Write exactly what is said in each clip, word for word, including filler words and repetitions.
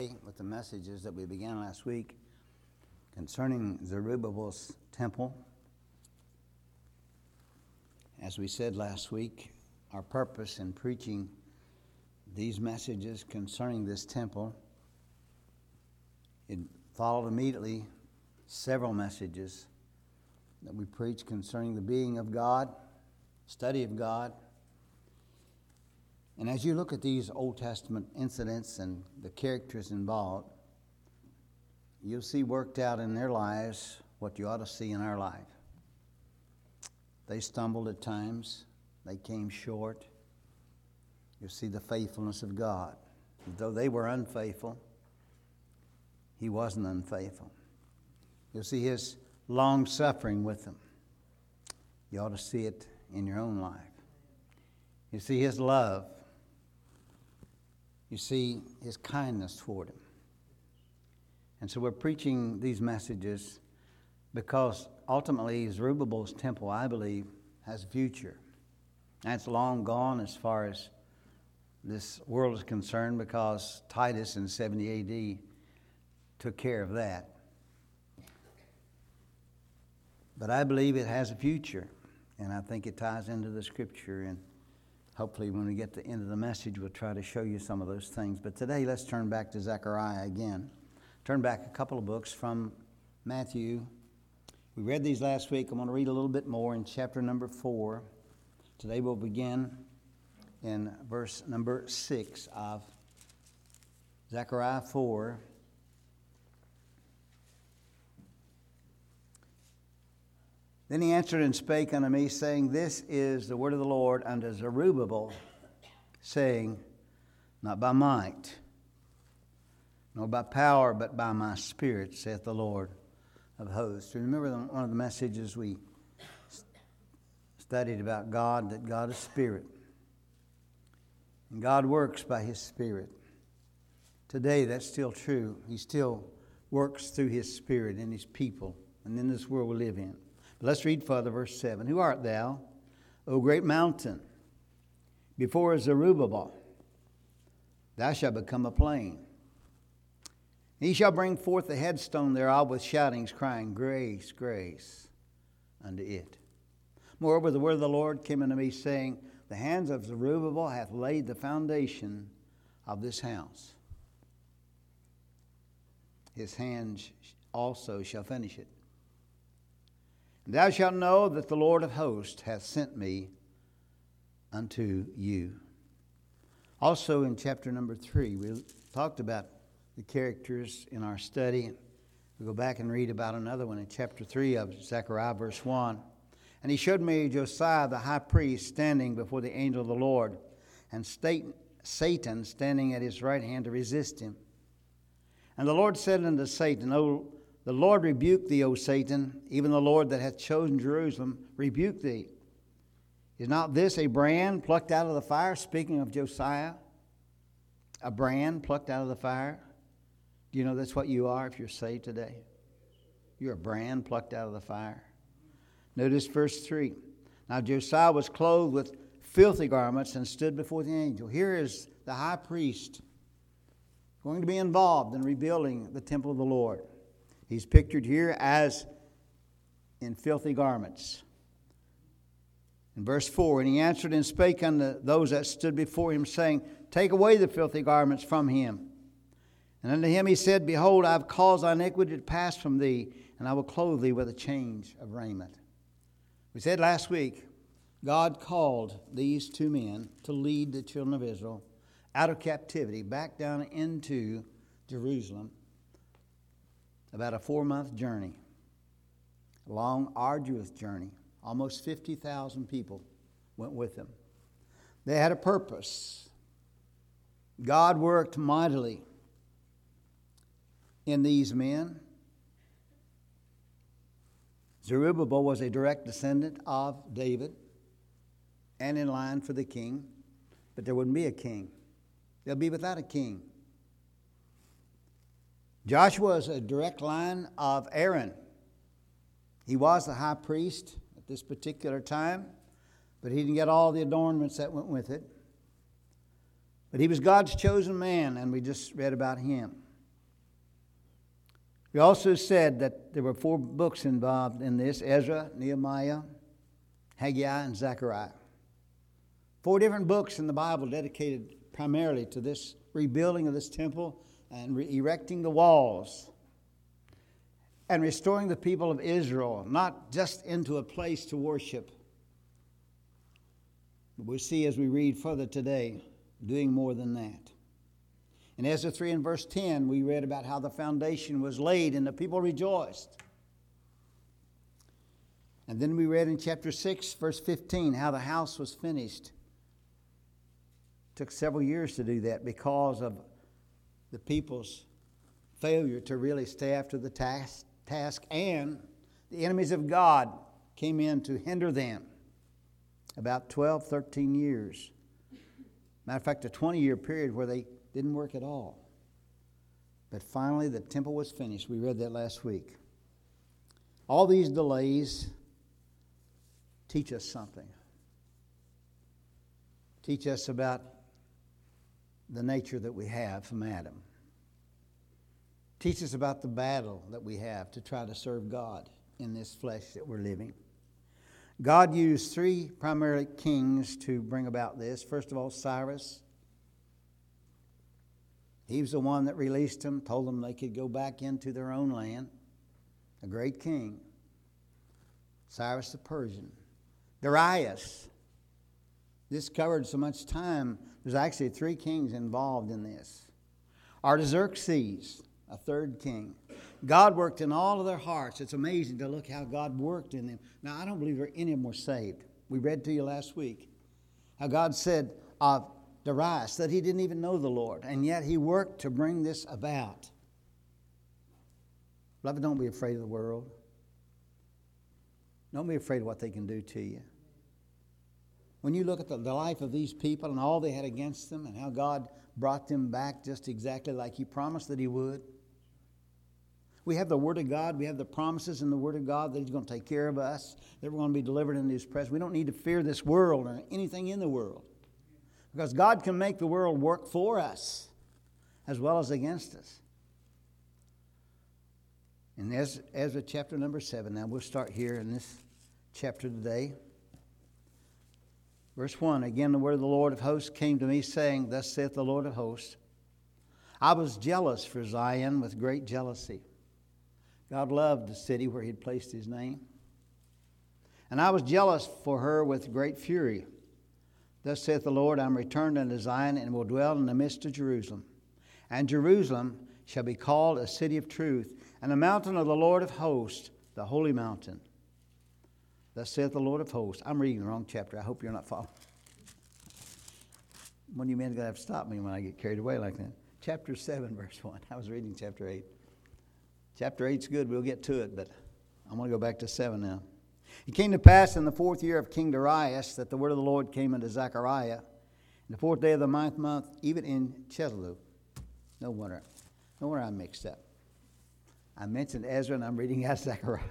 With the messages that we began last week concerning Zerubbabel's temple. As we said last week, our purpose in preaching these messages concerning this temple, it followed immediately several messages that we preached concerning the being of God, study of God. And as you look at these Old Testament incidents and the characters involved, you'll see worked out in their lives what you ought to see in our life. They stumbled at times. They came short. You'll see the faithfulness of God. Though they were unfaithful, He wasn't unfaithful. You'll see His long suffering with them. You ought to see it in your own life. You see His love. You see His kindness toward him. And so we're preaching these messages because ultimately Zerubbabel's temple, I believe, has a future. And it's long gone as far as this world is concerned because Titus in seventy A D took care of that. But I believe it has a future, and I think it ties into the Scripture. And hopefully when we get to the end of the message, we'll try to show you some of those things. But today, let's turn back to Zechariah again. Turn back a couple of books from Matthew. We read these last week. I'm going to read a little bit more in chapter number four. Today we'll begin in verse number six of Zechariah four. Then he answered and spake unto me, saying, This is the word of the Lord unto Zerubbabel, saying, Not by might, nor by power, but by my Spirit, saith the Lord of hosts. Remember one of the messages we studied about God, that God is Spirit. And God works by His Spirit. Today that's still true. He still works through His Spirit in His people and in this world we live in. Let's read further, verse seven. Who art thou, O great mountain? Before Zerubbabel, thou shalt become a plain. He shall bring forth the headstone thereof with shoutings, crying, Grace, grace unto it. Moreover, the word of the Lord came unto me, saying, The hands of Zerubbabel hath laid the foundation of this house. His hands also shall finish it. Thou shalt know that the Lord of hosts hath sent me unto you. Also in chapter number three, we talked about the characters in our study. We go back and read about another one in chapter three of Zechariah, verse one. And he showed me Josiah the high priest standing before the angel of the Lord, and Satan standing at his right hand to resist him. And the Lord said unto Satan, O The Lord rebuke thee, O Satan, even the Lord that hath chosen Jerusalem, rebuke thee. Is not this a brand plucked out of the fire? Speaking of Josiah, a brand plucked out of the fire. Do you know that's what you are if you're saved today? You're a brand plucked out of the fire. Notice verse three. Now Josiah was clothed with filthy garments and stood before the angel. Here is the high priest going to be involved in rebuilding the temple of the Lord. He's pictured here as in filthy garments. In verse four, And he answered and spake unto those that stood before him, saying, Take away the filthy garments from him. And unto him he said, Behold, I have caused thy iniquity to pass from thee, and I will clothe thee with a change of raiment. We said last week, God called these two men to lead the children of Israel out of captivity back down into Jerusalem. About a four-month journey, a long, arduous journey. Almost fifty thousand people went with them. They had a purpose. God worked mightily in these men. Zerubbabel was a direct descendant of David and in line for the king, but there wouldn't be a king. They'll be without a king. Joshua is a direct line of Aaron. He was the high priest at this particular time, but he didn't get all the adornments that went with it. But he was God's chosen man, and we just read about him. We also said that there were four books involved in this: Ezra, Nehemiah, Haggai, and Zechariah. Four different books in the Bible dedicated primarily to this rebuilding of this temple and re- erecting the walls and restoring the people of Israel, not just into a place to worship. We'll see as we read further today, doing more than that. In Ezra three and verse ten, we read about how the foundation was laid and the people rejoiced. And then we read in chapter six, verse fifteen, how the house was finished. It took several years to do that because of the people's failure to really stay after the task, task and the enemies of God came in to hinder them. About twelve, thirteen years. Matter of fact, a twenty-year period where they didn't work at all. But finally, the temple was finished. We read that last week. All these delays teach us something. Teach us about the nature that we have from Adam. Teach us about the battle that we have to try to serve God in this flesh that we're living. God used three primary kings to bring about this. First of all, Cyrus. He was the one that released them, told them they could go back into their own land. A great king. Cyrus the Persian. Darius. This covered so much time. There's actually three kings involved in this. Artaxerxes, a third king. God worked in all of their hearts. It's amazing to look how God worked in them. Now, I don't believe there any of them were saved. We read to you last week how God said of Darius that he didn't even know the Lord, and yet he worked to bring this about. Beloved, don't be afraid of the world. Don't be afraid of what they can do to you. When you look at the, the life of these people and all they had against them and how God brought them back just exactly like he promised that he would. We have the Word of God. We have the promises in the Word of God that he's going to take care of us, that we're going to be delivered into his presence. We don't need to fear this world or anything in the world, because God can make the world work for us as well as against us. In Ezra, Ezra chapter number seven, now we'll start here in this chapter today. Verse one, again the word of the Lord of hosts came to me, saying, Thus saith the Lord of hosts, I was jealous for Zion with great jealousy. God loved the city where he had placed his name. And I was jealous for her with great fury. Thus saith the Lord, I am returned unto Zion, and will dwell in the midst of Jerusalem. And Jerusalem shall be called a city of truth, and the mountain of the Lord of hosts, the holy mountain. Thus saith the Lord of hosts. I'm reading the wrong chapter. I hope you're not following. One of you men are going to have to stop me when I get carried away like that. Chapter seven, verse one. I was reading chapter eight. Chapter eight's good. We'll get to it, but I'm going to go back to seven now. It came to pass in the fourth year of King Darius that the word of the Lord came unto Zechariah in the fourth day of the ninth month, even in Chislev. No wonder. No wonder I'm mixed up. I mentioned Ezra, and I'm reading out Zechariah.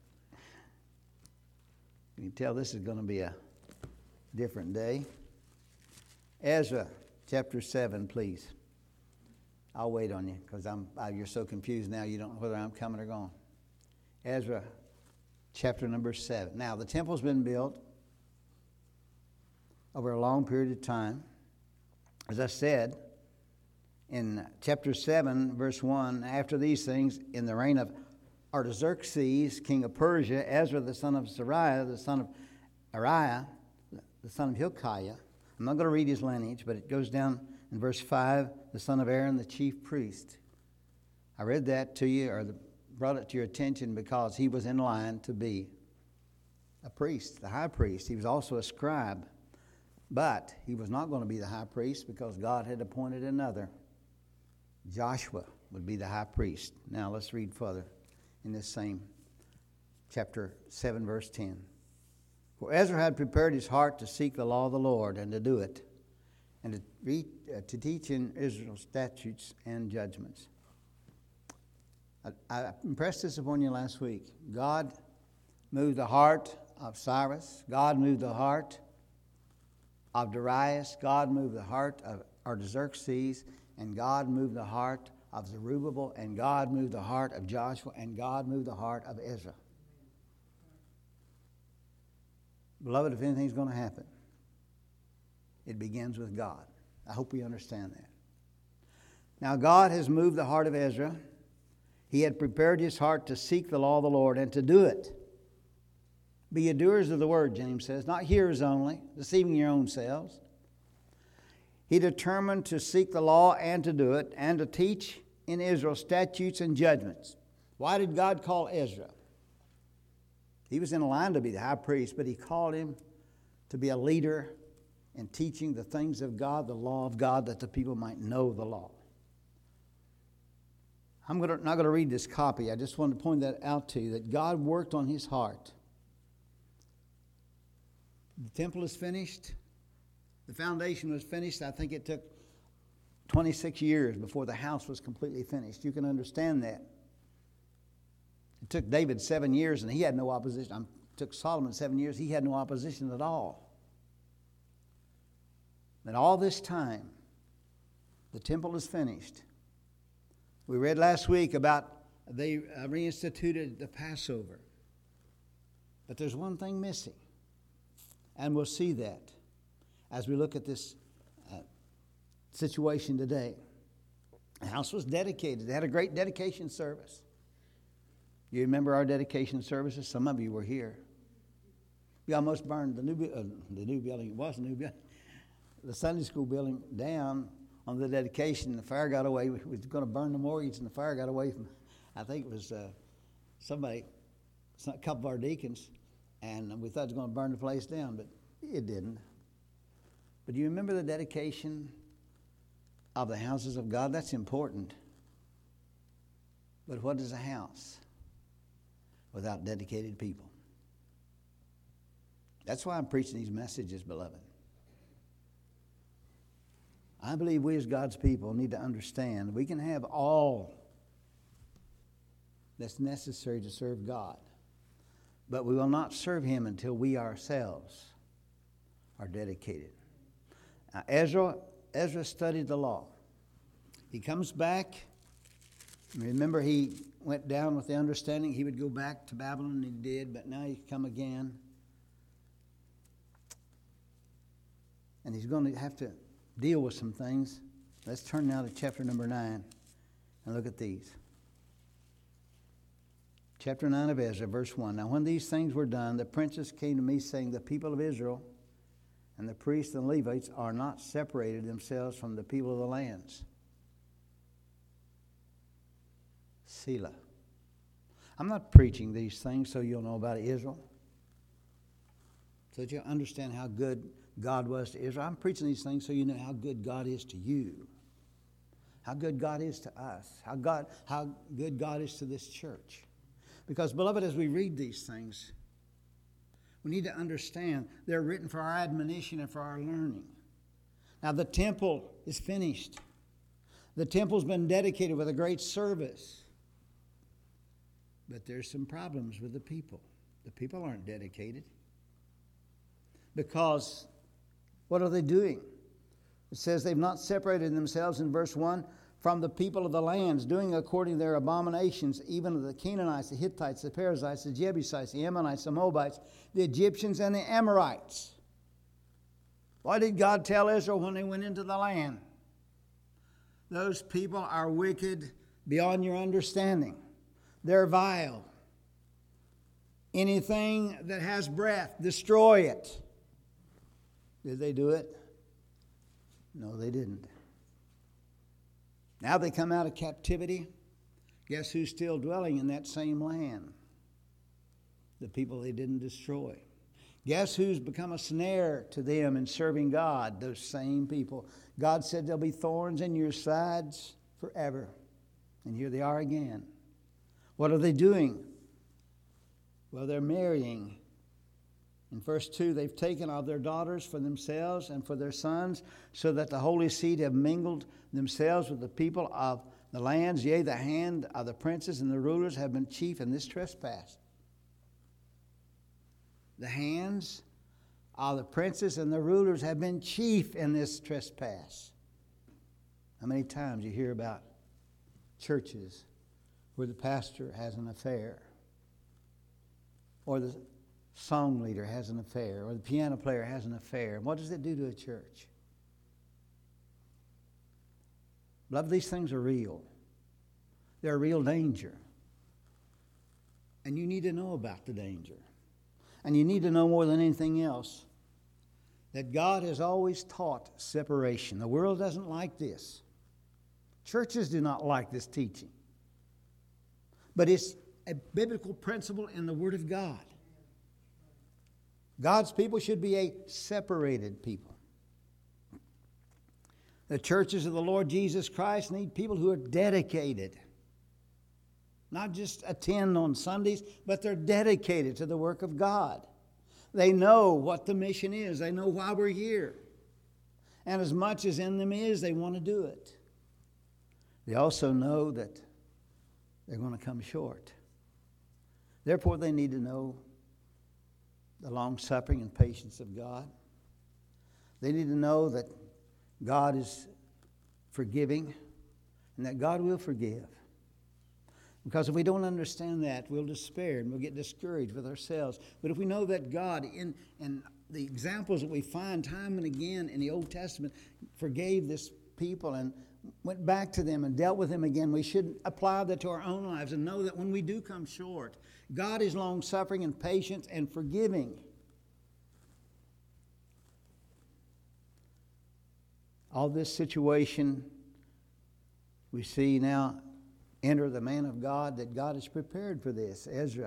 You can tell this is going to be a different day. Ezra chapter seven, please. I'll wait on you because I'm you're so confused now you don't know whether I'm coming or going. Ezra chapter number seven. Now, the temple's been built over a long period of time. As I said, in chapter seven, verse one, after these things, in the reign of Artaxerxes, king of Persia, Ezra the son of Sariah, the son of Ariah, the son of Hilkiah. I'm not going to read his lineage, but it goes down in verse five, the son of Aaron, the chief priest. I read that to you, or the, brought it to your attention because he was in line to be a priest, the high priest. He was also a scribe, but he was not going to be the high priest because God had appointed another. Joshua would be the high priest. Now let's read further in this same chapter seven, verse ten. For Ezra had prepared his heart to seek the law of the Lord and to do it, and to, read, uh, to teach in Israel statutes and judgments. I, I impressed this upon you last week. God moved the heart of Cyrus. God moved the heart of Darius. God moved the heart of Artaxerxes. And God moved the heart of Zerubbabel, and God moved the heart of Joshua, and God moved the heart of Ezra. Beloved, if anything's going to happen, it begins with God. I hope we understand that. Now, God has moved the heart of Ezra. He had prepared his heart to seek the law of the Lord and to do it. Be ye doers of the word, James says, not hearers only, deceiving your own selves. He determined to seek the law and to do it, and to teach in Israel statutes and judgments. Why did God call Ezra? He was in line to be the high priest, but he called him to be a leader in teaching the things of God, the law of God, that the people might know the law. I'm gonna, not going to read this copy. I just wanted to point that out to you, that God worked on his heart. The temple is finished. The foundation was finished. I think it took twenty-six years before the house was completely finished. You can understand that. It took David seven years, and he had no opposition. It took Solomon seven years. He had no opposition at all. But all this time, the temple is finished. We read last week about they reinstituted the Passover. But there's one thing missing. And we'll see that as we look at this uh, situation today. The house was dedicated. They had a great dedication service. You remember our dedication services? Some of you were here. We almost burned the new, uh, the new building. It was a new building. The Sunday school building down on the dedication. The fire got away. We were going to burn the mortgage, and the fire got away from, I think it was uh, somebody, a couple of our deacons, and we thought it was going to burn the place down, but it didn't. But do you remember the dedication of the houses of God? That's important. But what is a house without dedicated people? That's why I'm preaching these messages, beloved. I believe we as God's people need to understand we can have all that's necessary to serve God, but we will not serve him until we ourselves are dedicated. Now, Ezra, Ezra studied the law. He comes back. Remember, he went down with the understanding he would go back to Babylon, and he did, but now he's come again. And he's going to have to deal with some things. Let's turn now to chapter number nine and look at these. Chapter nine of Ezra, verse one. Now when these things were done, the princes came to me, saying, the people of Israel and the priests and Levites are not separated themselves from the people of the lands. Selah. I'm not preaching these things so you'll know about Israel, so that you'll understand how good God was to Israel. I'm preaching these things so you know how good God is to you, how good God is to us, how God, how good God is to this church. Because, beloved, as we read these things, we need to understand they're written for our admonition and for our learning. Now, the temple is finished. The temple's been dedicated with a great service. But there's some problems with the people. The people aren't dedicated. Because what are they doing? It says they've not separated themselves in verse one from the people of the lands, doing according to their abominations, even of the Canaanites, the Hittites, the Perizzites, the Jebusites, the Ammonites, the Moabites, the Egyptians, and the Amorites. Why did God tell Israel when they went into the land? Those people are wicked beyond your understanding. They're vile. Anything that has breath, destroy it. Did they do it? No, they didn't. Now they come out of captivity. Guess who's still dwelling in that same land? The people they didn't destroy. Guess who's become a snare to them in serving God? Those same people. God said there'll be thorns in your sides forever. And here they are again. What are they doing? Well, they're marrying. In verse two, they've taken of their daughters for themselves and for their sons, so that the holy seed have mingled themselves with the people of the lands. Yea, the hand of the princes and the rulers have been chief in this trespass. The hands of the princes and the rulers have been chief in this trespass. How many times you hear about churches where the pastor has an affair, or the song leader has an affair, or the piano player has an affair. What does it do to a church? Beloved, these things are real. They're a real danger. And you need to know about the danger. And you need to know more than anything else that God has always taught separation. The world doesn't like this. Churches do not like this teaching. But it's a biblical principle in the Word of God. God's people should be a separated people. The churches of the Lord Jesus Christ need people who are dedicated. Not just attend on Sundays, but they're dedicated to the work of God. They know what the mission is. They know why we're here. And as much as in them is, they want to do it. They also know that they're going to come short. Therefore, they need to know the long-suffering and patience of God. They need to know that God is forgiving and that God will forgive. Because if we don't understand that, we'll despair and we'll get discouraged with ourselves. But if we know that God, in, in the examples that we find time and again in the Old Testament, forgave this people and went back to them and dealt with them again, we should apply that to our own lives and know that when we do come short, God is long-suffering and patient and forgiving. All this situation we see now enter the man of God that God has prepared for this, Ezra.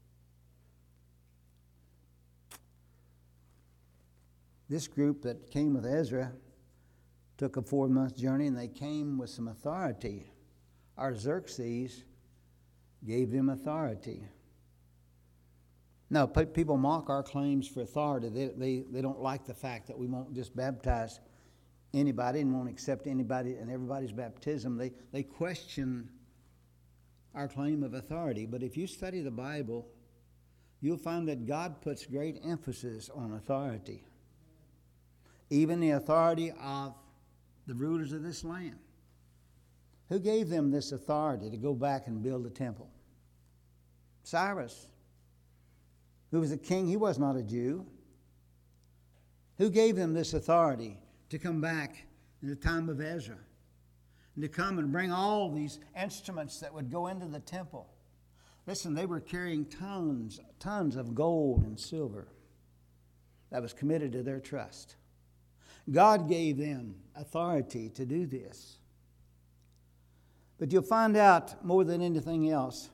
This group that came with Ezra took a four-month journey, and they came with some authority. Artaxerxes gave them authority. Now, people mock our claims for authority. They, they, they don't like the fact that we won't just baptize anybody and won't accept anybody and everybody's baptism. They, they question our claim of authority. But if you study the Bible, you'll find that God puts great emphasis on authority. Even the authority of the rulers of this land. Who gave them this authority to go back and build the temple? Cyrus, who was a king. He was not a Jew. Who gave them this authority to come back in the time of Ezra and to come and bring all these instruments that would go into the temple? Listen, they were carrying tons, tons of gold and silver that was committed to their trust. God gave them authority to do this. But you'll find out more than anything else,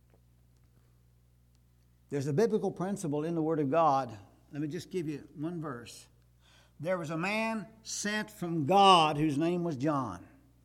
there's a biblical principle in the Word of God. Let me just give you one verse. There was a man sent from God whose name was John.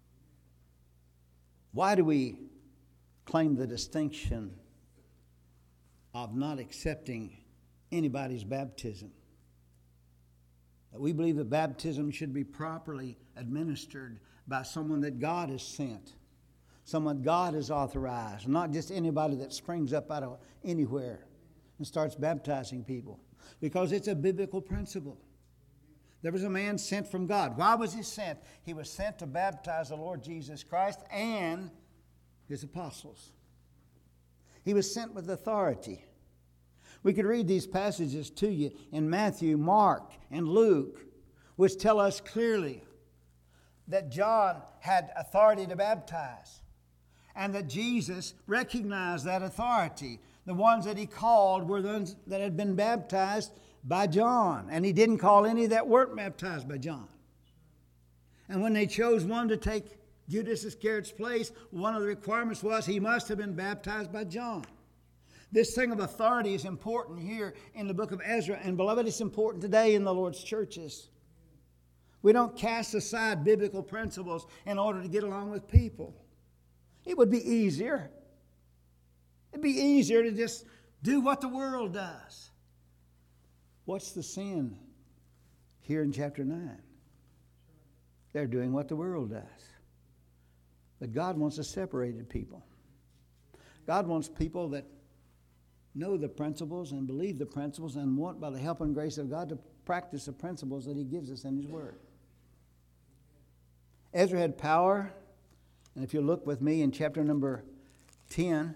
Why do we claim the distinction of not accepting anybody's baptism? That we believe that baptism should be properly administered by someone that God has sent, someone God has authorized, not just anybody that springs up out of anywhere and starts baptizing people, because it's a biblical principle. There was a man sent from God. Why was he sent? He was sent to baptize the Lord Jesus Christ and his apostles. He was sent with authority. We could read these passages to you in Matthew, Mark, and Luke, which tell us clearly that John had authority to baptize and that Jesus recognized that authority. The ones that he called were those that had been baptized by John, and he didn't call any that weren't baptized by John. And when they chose one to take Judas Iscariot's place, one of the requirements was he must have been baptized by John. This thing of authority is important here in the book of Ezra. And beloved, it's important today in the Lord's churches. We don't cast aside biblical principles in order to get along with people. It would be easier. It'd be easier to just do what the world does. What's the sin here in chapter nine? They're doing what the world does. But God wants a separated people. God wants people that know the principles and believe the principles and want, by the help and grace of God, to practice the principles that he gives us in his word. Ezra had power And if you look with me in chapter number ten,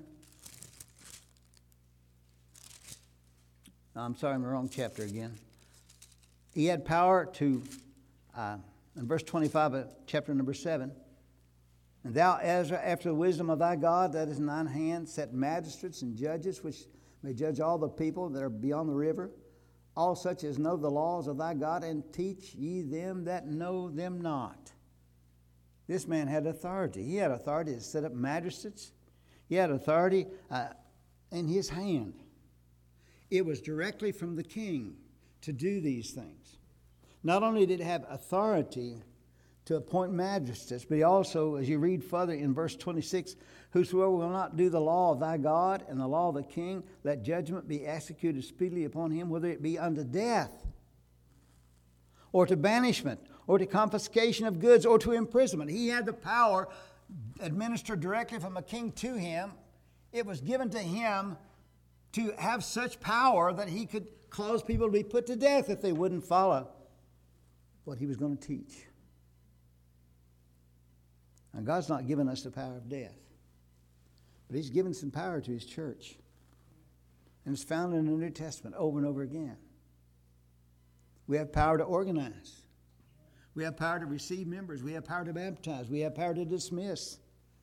I'm sorry, I'm in the wrong chapter again. He had power to, uh, in verse twenty-five of chapter number seven, and thou, Ezra, after the wisdom of thy God that is in thine hand, set magistrates and judges, which may judge all the people that are beyond the river, all such as know the laws of thy God, and teach ye them that know them not. This man had authority. He had authority to set up magistrates. He had authority uh, in his hand. It was directly from the king to do these things. Not only did he have authority to appoint magistrates, but he also, as you read further in verse twenty-six, whosoever will not do the law of thy God and the law of the king, let judgment be executed speedily upon him, whether it be unto death, or to banishment, or to confiscation of goods, or to imprisonment. He had the power administered directly from a king to him. It was given to him to have such power that he could cause people to be put to death if they wouldn't follow what he was going to teach. Now, God's not given us the power of death, but he's given some power to his church. And it's found in the New Testament over and over again. We have power to organize. We have power to receive members. We have power to baptize. We have power to dismiss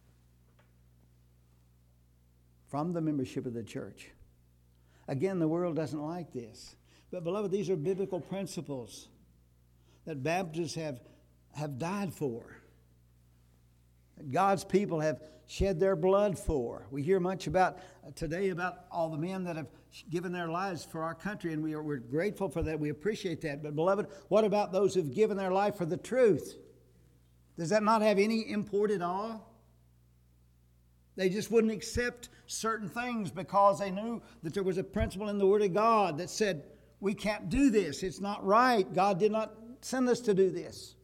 from the membership of the church. Again, the world doesn't like this. But, beloved, these are biblical principles that Baptists have, have died for, that God's people have shed their blood for. We hear much about uh, today about all the men that have given their lives for our country, and we are, we're grateful for that. We appreciate that. But, beloved, what about those who've given their life for the truth? Does that not have any import at all? They just wouldn't accept certain things because they knew that there was a principle in the Word of God that said, we can't do this. It's not right. God did not send us to do this.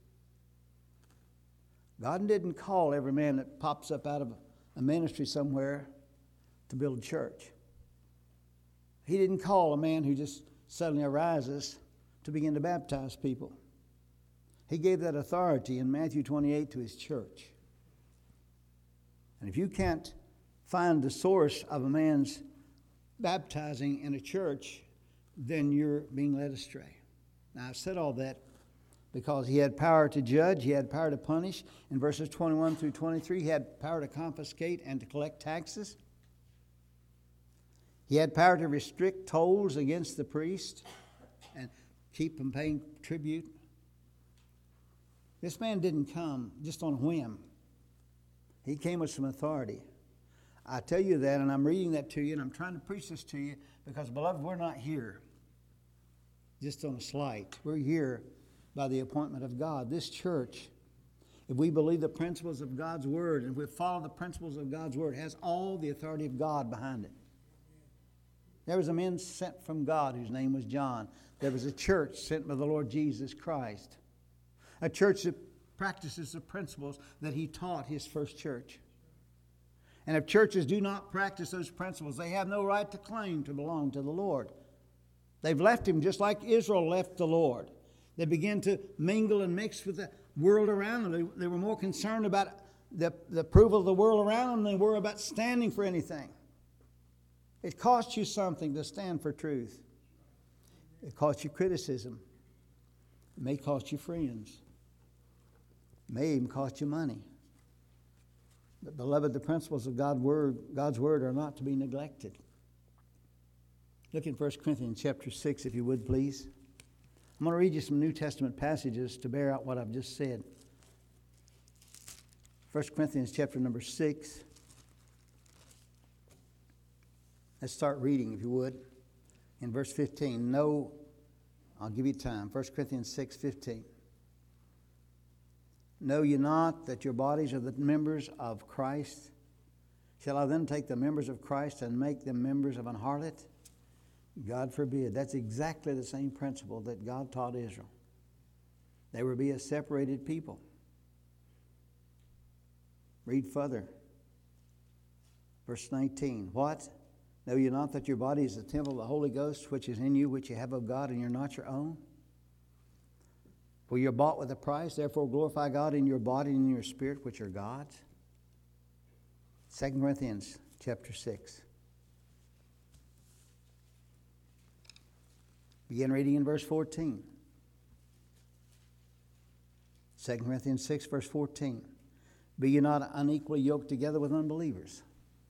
God didn't call every man that pops up out of a ministry somewhere to build a church. He didn't call a man who just suddenly arises to begin to baptize people. He gave that authority in Matthew twenty-eight to his church. And if you can't find the source of a man's baptizing in a church, then you're being led astray. Now, I've said all that because he had power to judge, he had power to punish. In verses twenty-one through twenty-three, he had power to confiscate and to collect taxes. He had power to restrict tolls against the priest and keep them paying tribute. This man didn't come just on a whim. He came with some authority. I tell you that, and I'm reading that to you, and I'm trying to preach this to you because, beloved, we're not here just on a slight. We're here by the appointment of God. This church, if we believe the principles of God's Word and if we follow the principles of God's Word, has all the authority of God behind it. There was a man sent from God whose name was John. There was a church sent by the Lord Jesus Christ. A church that practices the principles that he taught his first church. And if churches do not practice those principles, they have no right to claim to belong to the Lord. They've left him just like Israel left the Lord. They began to mingle and mix with the world around them. They, they were more concerned about the, the approval of the world around them than they were about standing for anything. It costs you something to stand for truth. It costs you criticism. It may cost you friends. It may even cost you money. But, beloved, the principles of God's word, God's word are not to be neglected. Look in First Corinthians chapter six, if you would, please. I'm going to read you some New Testament passages to bear out what I've just said. First Corinthians chapter number six. Let's start reading, if you would, in verse fifteen. No, I'll give you time. First Corinthians six fifteen. Know ye not that your bodies are the members of Christ? Shall I then take the members of Christ and make them members of an harlot? God forbid. That's exactly the same principle that God taught Israel. They were to be a separated people. Read further. Verse nineteen. What? Know ye not that your body is the temple of the Holy Ghost, which is in you, which you have of God, and you're not your own? For you're bought with a price, therefore glorify God in your body and in your spirit, which are God's. Second Corinthians chapter six. Begin reading in verse fourteen. Second Corinthians six, verse fourteen. Be ye not unequally yoked together with unbelievers.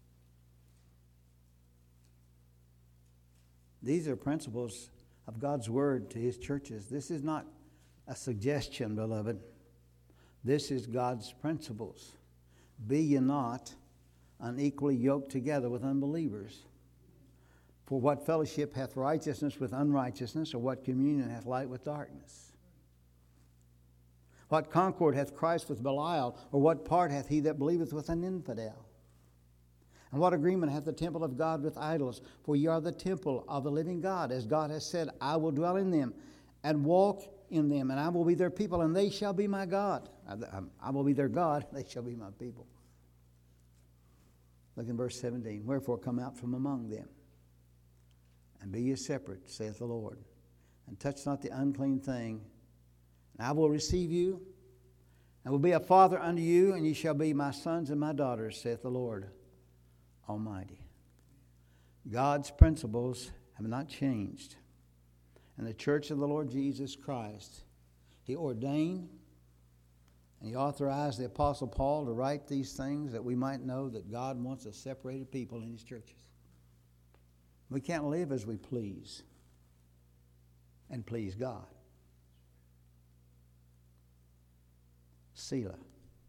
These are principles of God's word to his churches. This is not a suggestion, beloved. This is God's principles. Be ye not unequally yoked together with unbelievers. For what fellowship hath righteousness with unrighteousness, or what communion hath light with darkness? What concord hath Christ with Belial, or what part hath he that believeth with an infidel? And what agreement hath the temple of God with idols? For ye are the temple of the living God, as God has said, I will dwell in them, and walk in them, and I will be their people, and they shall be my God. I will be their God, they shall be my people. Look in verse seventeen. Wherefore come out from among them, and be ye separate, saith the Lord, and touch not the unclean thing. And I will receive you, and will be a father unto you, and ye shall be my sons and my daughters, saith the Lord Almighty. God's principles have not changed. And the church of the Lord Jesus Christ, he ordained and he authorized the Apostle Paul to write these things that we might know that God wants a separated people in his churches. We can't live as we please and please God. Selah.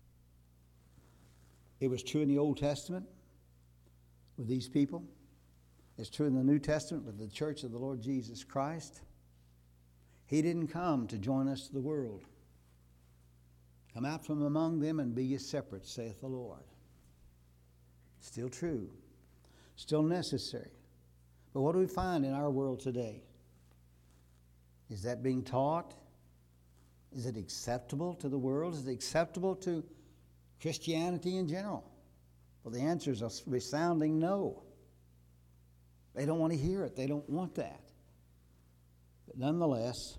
It was true in the Old Testament with these people. It's true in the New Testament with the church of the Lord Jesus Christ. He didn't come to join us to the world. Come out from among them and be ye separate, saith the Lord. Still true. Still necessary. But what do we find in our world today? Is that being taught? Is it acceptable to the world? Is it acceptable to Christianity in general? Well, the answer is a resounding no. They don't want to hear it. They don't want that. But nonetheless,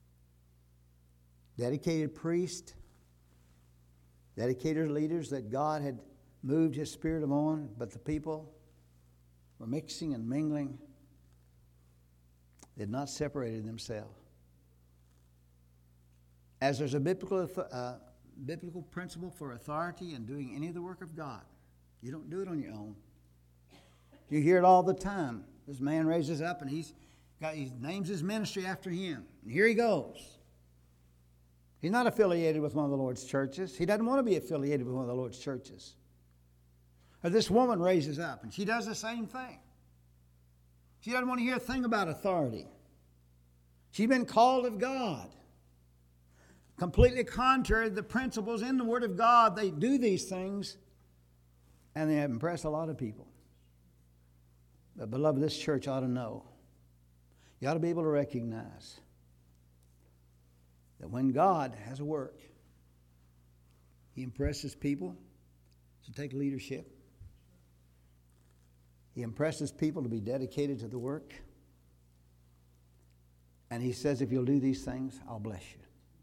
dedicated priests, dedicated leaders that God had moved his Spirit upon, but the people were mixing and mingling. They had not separated themselves. As there's a biblical, uh, biblical principle for authority in doing any of the work of God, you don't do it on your own. You hear it all the time. This man raises up and he's got, he names his ministry after him. And here he goes. He's not affiliated with one of the Lord's churches. He doesn't want to be affiliated with one of the Lord's churches. Or this woman raises up and she does the same thing. She doesn't want to hear a thing about authority. She's been called of God. Completely contrary to the principles in the Word of God, they do these things and they impress a lot of people. But beloved, this church ought to know. You ought to be able to recognize that when God has a work, he impresses people to take leadership. He impresses people to be dedicated to the work. And he says, if you'll do these things, I'll bless you.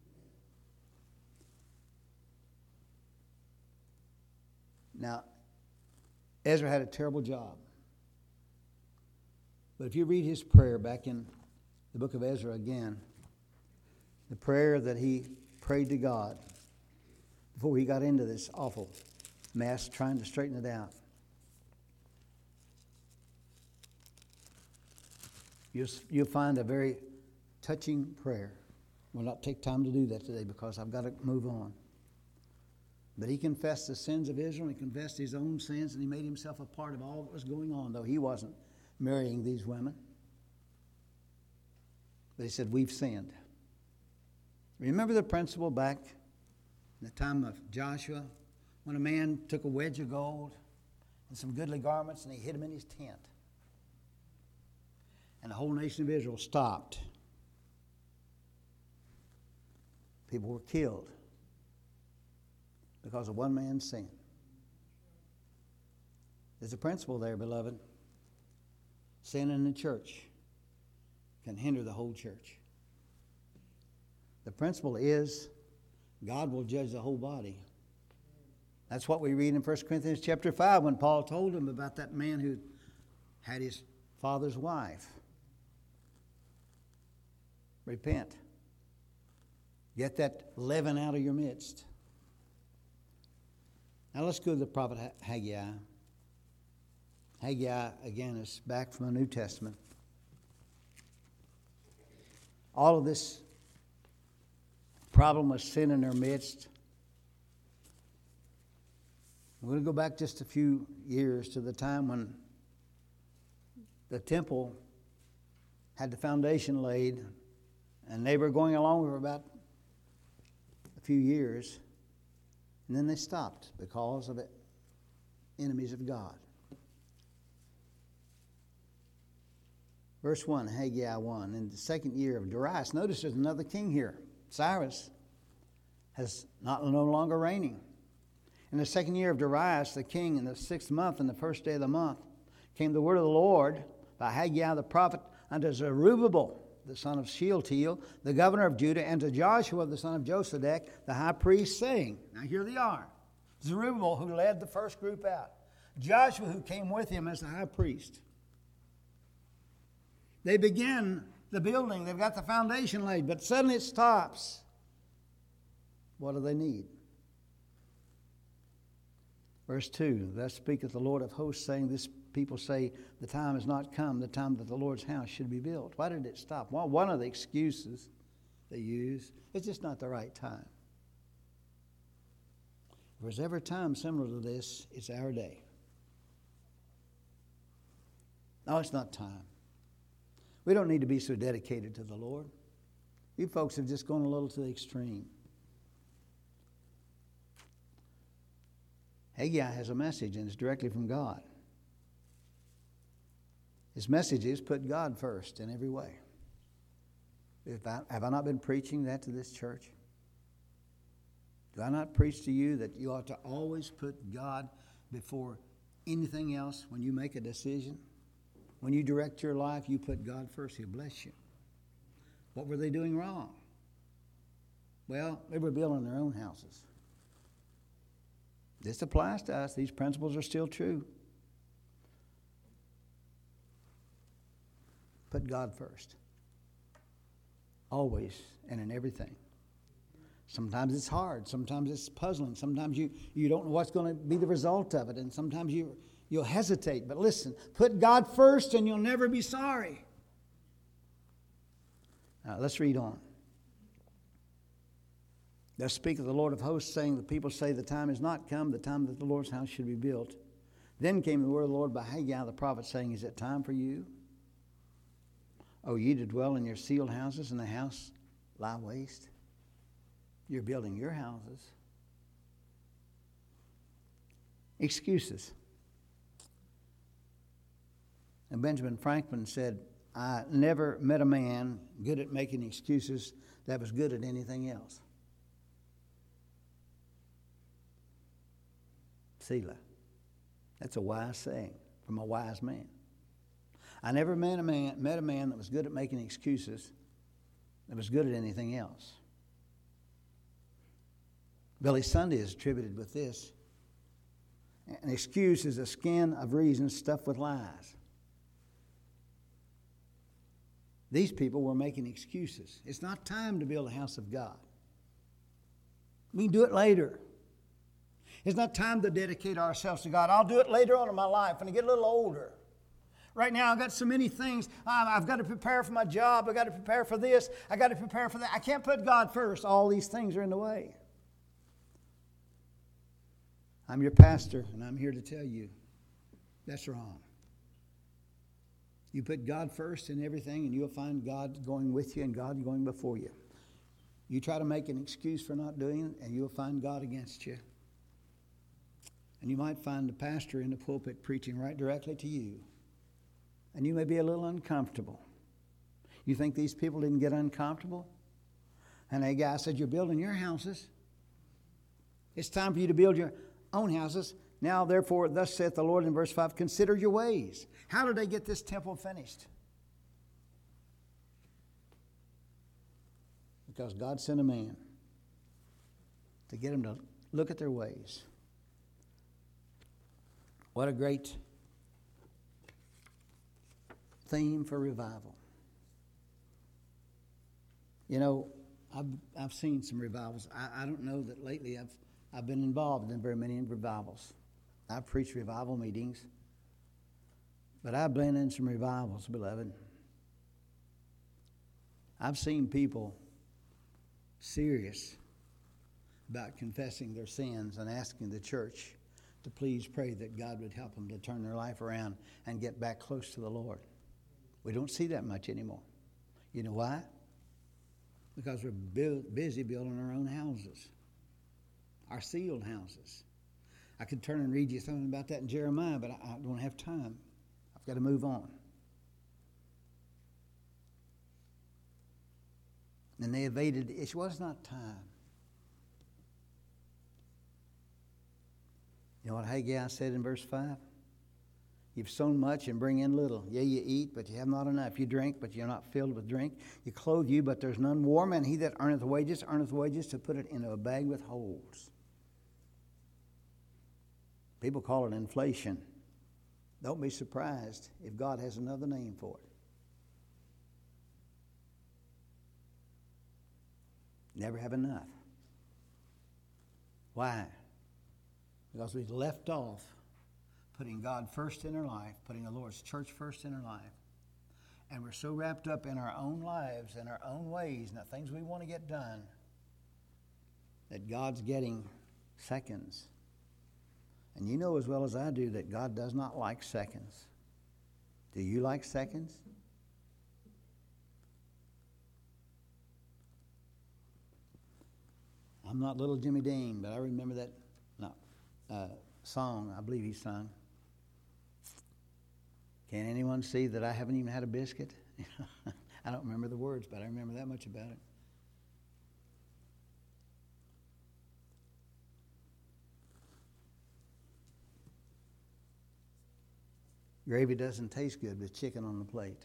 Now, Ezra had a terrible job. But if you read his prayer back in the book of Ezra again, the prayer that he prayed to God before he got into this awful mess, trying to straighten it out. You'll, you'll find a very touching prayer. We'll not take time to do that today because I've got to move on. But he confessed the sins of Israel, and he confessed his own sins, and he made himself a part of all that was going on, though he wasn't marrying these women. But he said, we've sinned. Remember the principle back in the time of Joshua, when a man took a wedge of gold and some goodly garments, and he hid them in his tent. And the whole nation of Israel stopped. People were killed because of one man's sin. There's a principle there, beloved. Sin in the church can hinder the whole church. The principle is God will judge the whole body. That's what we read in First Corinthians chapter five when Paul told him about that man who had his father's wife. Repent. Get that leaven out of your midst. Now let's go to the prophet Haggai. Haggai, again, is back from the New Testament. All of this problem of sin in their midst. We're going to go back just a few years to the time when the temple had the foundation laid, and they were going along for about a few years, and then they stopped because of the enemies of God. Verse one, Haggai one. In the second year of Darius, notice there's another king here. Cyrus has not no longer reigning. In the second year of Darius, the king, in the sixth month, and the first day of the month, came the word of the Lord by Haggai the prophet unto Zerubbabel, the son of Shealtiel, the governor of Judah, and to Joshua, the son of Josedek, the high priest, saying, now here they are. Zerubbabel, who led the first group out. Joshua, who came with him as the high priest. They begin the building. They've got the foundation laid, but suddenly it stops. What do they need? Verse two, thus speaketh the Lord of hosts, saying, this people say, the time has not come, the time that the Lord's house should be built. Why did it stop? Well, one of the excuses they use, it's just not the right time. If there's ever a time similar to this, it's our day. No, it's not time. We don't need to be so dedicated to the Lord. You folks have just gone a little to the extreme. Haggai has a message, and it's directly from God. His message is put God first in every way. If I, have I not been preaching that to this church? Do I not preach to you that you ought to always put God before anything else when you make a decision? When you direct your life, you put God first. He'll bless you. What were they doing wrong? Well, they were building their own houses. This applies to us. These principles are still true. Put God first. Always and in everything. Sometimes it's hard. Sometimes it's puzzling. Sometimes you, you don't know what's going to be the result of it. And sometimes you, you'll hesitate. But listen, put God first and you'll never be sorry. Now, let's read on. Thus speaketh the Lord of hosts, saying, the people say the time is not come, the time that the Lord's house should be built. Then came the word of the Lord by Haggai the prophet, saying, is it time for you, O ye to dwell in your sealed houses, and the house lie waste? You're building your houses. Excuses. And Benjamin Franklin said, I never met a man good at making excuses that was good at anything else. Selah. That's a wise saying from a wise man. I never met a man, met a man that was good at making excuses that was good at anything else. Billy Sunday is attributed with this. An excuse is a skin of reason stuffed with lies. These people were making excuses. It's not time to build a house of God. We can do it later. It's not time to dedicate ourselves to God. I'll do it later on in my life when I get a little older. Right now, I've got so many things. I've got to prepare for my job. I've got to prepare for this. I've got to prepare for that. I can't put God first. All these things are in the way. I'm your pastor, and I'm here to tell you that's wrong. You put God first in everything, and you'll find God going with you and God going before you. You try to make an excuse for not doing it, and you'll find God against you. And you might find the pastor in the pulpit preaching right directly to you. And you may be a little uncomfortable. You think these people didn't get uncomfortable? And a guy said, you're building your houses. It's time for you to build your own houses. Now, therefore, thus saith the Lord in verse five, consider your ways. How did they get this temple finished? Because God sent a man to get them to look at their ways. What a great theme for revival. You know, I've I've seen some revivals. I, I don't know that lately I've I've been involved in very many revivals. I've preached revival meetings, but I've been in some revivals, beloved. I've seen people serious about confessing their sins and asking the church to please pray that God would help them to turn their life around and get back close to the Lord. We don't see that much anymore. You know why? Because we're bu- busy building our own houses, our sealed houses. I could turn and read you something about that in Jeremiah, but I, I don't have time. I've got to move on. And they evaded the issue. Well, it's not time. You know what Haggai said in verse five? You've sown much and bring in little. Yea, you eat, but you have not enough. You drink, but you're not filled with drink. You clothe you, but there's none warm. And he that earneth wages, earneth wages to put it into a bag with holes. People call it inflation. Don't be surprised if God has another name for it. Never have enough. Why? Because we've left off putting God first in our life, putting the Lord's church first in our life. And we're so wrapped up in our own lives and our own ways and the things we want to get done that God's getting seconds. And you know as well as I do that God does not like seconds. Do you like seconds? I'm not little Jimmy Dean, but I remember that no, uh, song I believe he sung. Can anyone see that I haven't even had a biscuit? I don't remember the words, but I remember that much about it. Gravy doesn't taste good with chicken on the plate.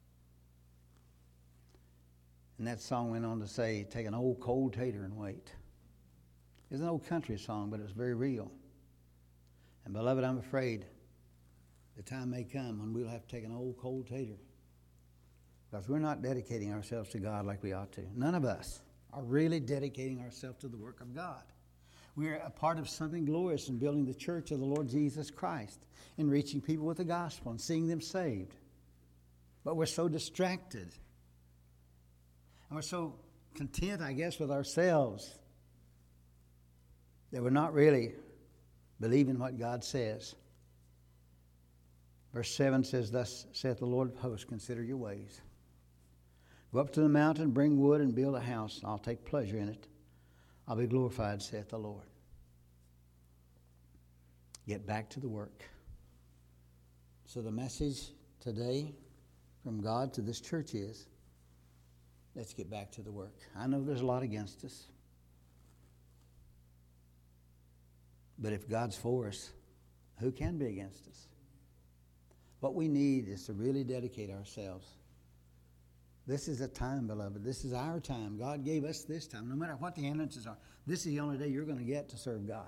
And that song went on to say, take an old cold tater and wait. It's an old country song, but it's very real. And beloved, I'm afraid the time may come when we'll have to take an old cold tater. Because we're not dedicating ourselves to God like we ought to. None of us are really dedicating ourselves to the work of God. We're a part of something glorious in building the church of the Lord Jesus Christ, in reaching people with the gospel and seeing them saved. But we're so distracted. And we're so content, I guess, with ourselves that we're not really believing what God says. Verse seven says, thus saith the Lord of hosts, consider your ways. Go up to the mountain, bring wood, and build a house. I'll take pleasure in it. I'll be glorified, saith the Lord. Get back to the work. So the message today from God to this church is, let's get back to the work. I know there's a lot against us. But if God's for us, who can be against us? What we need is to really dedicate ourselves. This is a time, beloved. This is our time. God gave us this time. No matter what the hindrances are, this is the only day you're going to get to serve God.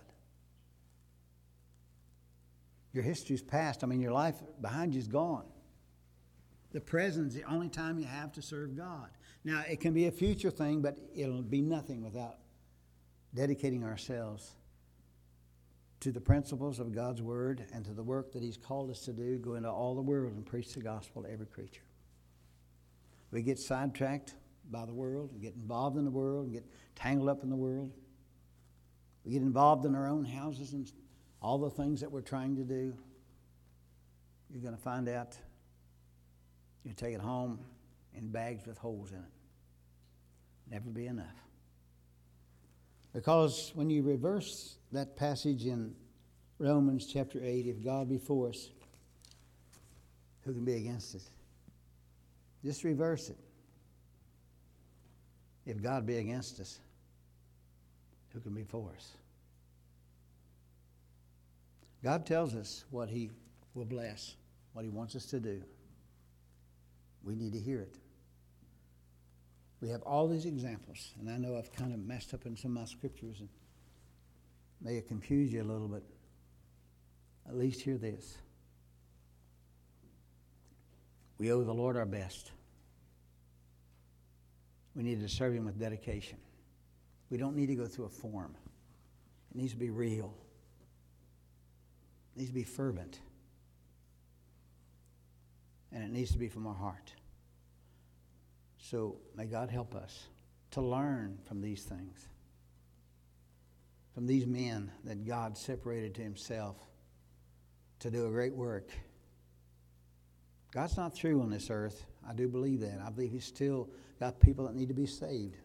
Your history's past. I mean, your life behind you is gone. The present is the only time you have to serve God. Now, it can be a future thing, but it'll be nothing without dedicating ourselves to the principles of God's Word and to the work that He's called us to do, go into all the world and preach the gospel to every creature. We get sidetracked by the world and get involved in the world and get tangled up in the world. We get involved in our own houses and all the things that we're trying to do. You're going to find out you take it home in bags with holes in it. Never be enough. Because when you reverse that passage in Romans chapter eight, if God be for us, who can be against us? Just reverse it. If God be against us, who can be for us? God tells us what He will bless, what He wants us to do. We need to hear it. We have all these examples, and I know I've kind of messed up in some of my scriptures and may have confused you a little bit. at least hear this. We owe the Lord our best. We need to serve Him with dedication. We don't need to go through a form. It needs to be real. It needs to be fervent. And it needs to be from our heart. So may God help us to learn from these things. From these men that God separated to Himself to do a great work. God's not through on this earth. I do believe that. I believe He's still got people that need to be saved.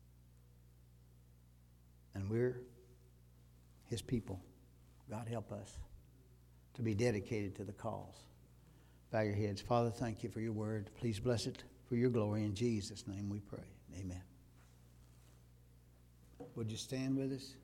And we're His people. God help us to be dedicated to the cause. Bow your heads. Father, thank You for Your word. Please bless it for Your glory. In Jesus' name we pray. Amen. Would you stand with us?